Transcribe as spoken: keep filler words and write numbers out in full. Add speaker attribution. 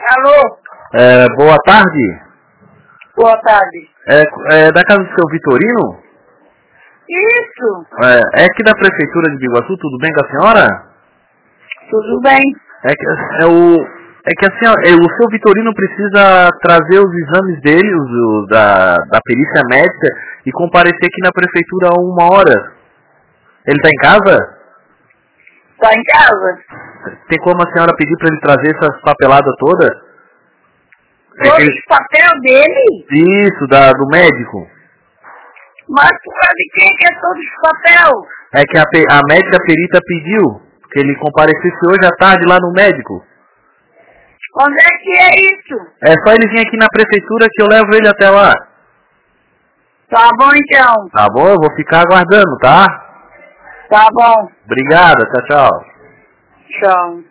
Speaker 1: Alô?
Speaker 2: É, boa tarde.
Speaker 1: Boa tarde.
Speaker 2: É, é da casa do seu Vitorino?
Speaker 1: Isso.
Speaker 2: É, é aqui da prefeitura de Biguaçu, tudo bem com a senhora?
Speaker 1: Tudo bem.
Speaker 2: É que, é o, é que a senhora, é, o seu Vitorino precisa trazer os exames dele, os, o, da, da perícia médica, e comparecer aqui na prefeitura a uma hora. Ele tá em casa?
Speaker 1: Tá em casa?
Speaker 2: Tem como a senhora pedir para ele trazer essas papeladas todas? É
Speaker 1: Todos
Speaker 2: que-
Speaker 1: os papéis dele?
Speaker 2: Isso, da, do médico.
Speaker 1: Mas tu sabe quem que é todos os papéis?
Speaker 2: É que a, pe- a médica perita pediu que ele comparecesse hoje à tarde lá no médico.
Speaker 1: Onde é que é isso?
Speaker 2: É só ele vir aqui na prefeitura que eu levo ele até lá.
Speaker 1: Tá bom então.
Speaker 2: Tá bom? Eu vou ficar aguardando, tá?
Speaker 1: Tá bom.
Speaker 2: Obrigado, tchau, tchau.
Speaker 1: Tchau.